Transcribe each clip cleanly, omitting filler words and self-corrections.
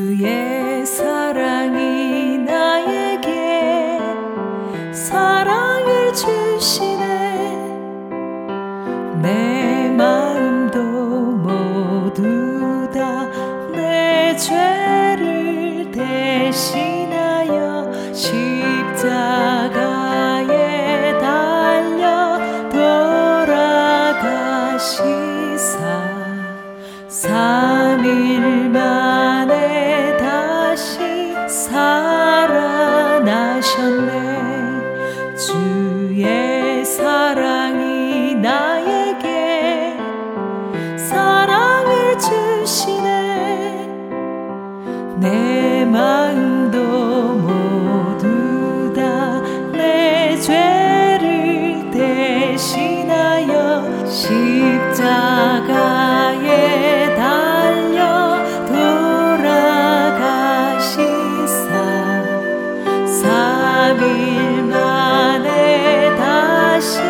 주의 사랑이 나에게 사랑을 주시네. 내 마음도 모두 다 내 죄를 대신하여 십자가에 달려 돌아가시사 3일 만에 다시 살아나셨네. 주의 사랑이 나에게 사랑을 주시네. 내 마음도 모두 다 내 죄를 대신하여 십자가에 달려 돌아가시사 3일 만에 다시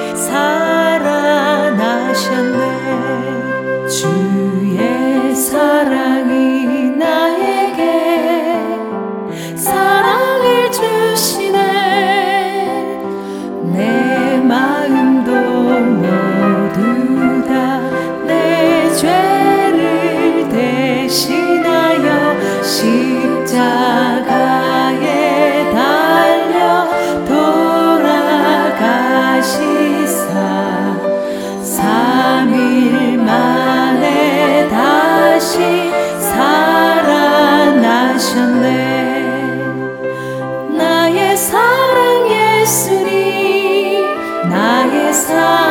살아나셨네. 주의 사랑이 나에게 사랑을 주시네. 내 마음도 모두 다 내 죄를 대신하여 십자가에 달려 돌아가시사 3일 만에 다시 살아나셨네. 나의 사랑 예수님, 나의 사랑